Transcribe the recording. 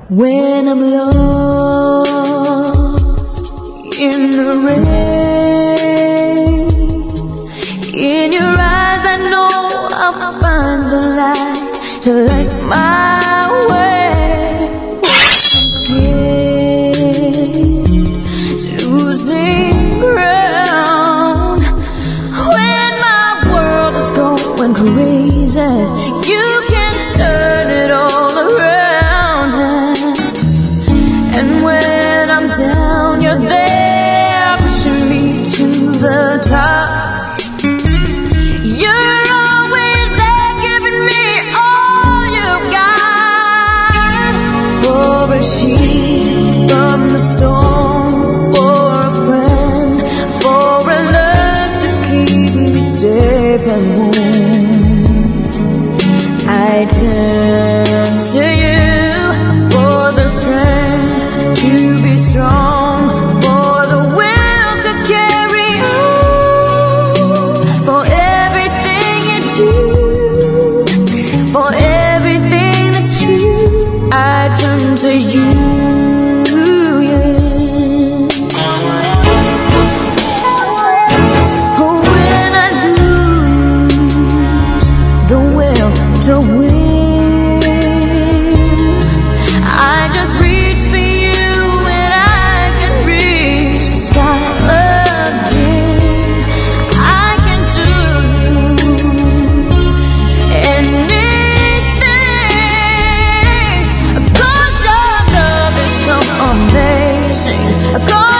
When I'm lost in the rain, in your eyes I know I'll find the light to light my way. I'm scared, losing ground. When my world is going crazy, you can turn it all around. And when I'm down, you're there, pushing me to the top. You're always there, giving me all you got. For a sheep from the storm, for a friend, for a love to keep me safe and warm, I turn to you for the strength to be strong, for the will to carry on, for everything you do, for everything that's true, I turn to you, yeah. When I lose the will to win, I just reach for you and I can reach the sky again. I can do anything, 'cause your love is so amazing. 'Cause